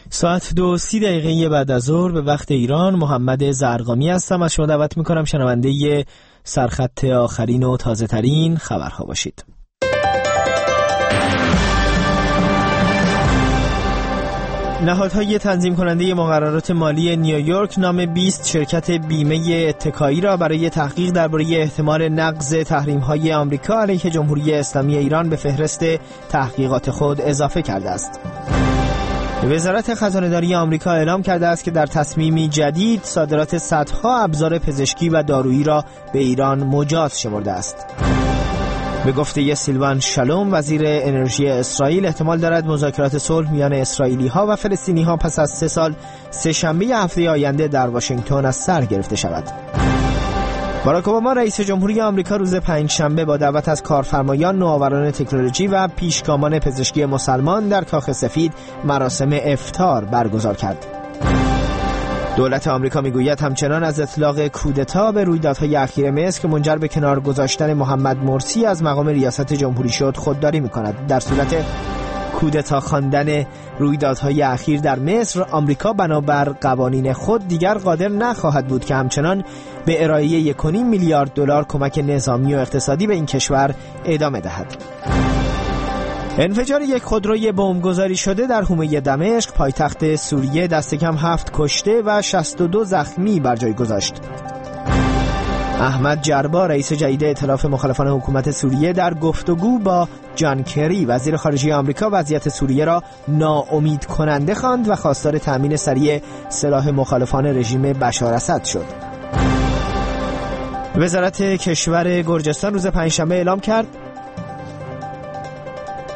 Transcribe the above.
ساعت 2:30 بعد از ظهر به وقت ایران. محمد زرقامی هستم. از شما دعوت میکنم شنونده سرخط آخرین و تازه ترین خبرها باشید. نهادهای تنظیم کننده مقررات مالی نیویورک نام 20 شرکت بیمه اتکایی را برای تحقیق درباره احتمال نقض تحریم‌های آمریکا علیه جمهوری اسلامی ایران به فهرست تحقیقات خود اضافه کرده است. وزارت خزانه‌داری آمریکا اعلام کرده است که در تصمیمی جدید صادرات صدها ابزار پزشکی و دارویی را به ایران مجاز شمرده است. به گفته سیلوان شالوم وزیر انرژی اسرائیل، احتمال دارد مذاکرات صلح میان اسرائیلی‌ها و فلسطینی‌ها پس از 3 سال سه‌شنبه هفته آینده در واشنگتن از سر گرفته شود. باراک اوباما رئیس جمهوری آمریکا روز پنجشنبه با دعوت از کارفرمایان، نوآوران تکنولوژی و پیشگامان پزشکی مسلمان در کاخ سفید مراسم افطار برگزار کرد. دولت آمریکا میگوید همچنان از اطلاق کودتا به رویدادهای اخیر مصر که منجر به کنار گذاشتن محمد مرسی از مقام ریاست جمهوری شد خودداری میکند. در صورت کودتا خواندن رویدادهای اخیر در مصر، آمریکا بنابر قوانین خود دیگر قادر نخواهد بود که همچنان به ارائه 1.5 میلیارد دلار کمک نظامی و اقتصادی به این کشور ادامه دهد. انفجار یک خودروی بمبگذاری شده در حومه دمشق پایتخت سوریه دست کم 7 کشته و 62 زخمی بر جای گذاشت. احمد جربا رئیس جدید ائتلاف مخالفان حکومت سوریه در گفتگو با جان کری وزیر خارجه آمریکا وضعیت سوریه را ناامید کننده خواند و خواستار تأمین سریع سلاح مخالفان رژیم بشار اسد شد. وزارت کشور گرجستان روز پنجشنبه اعلام کرد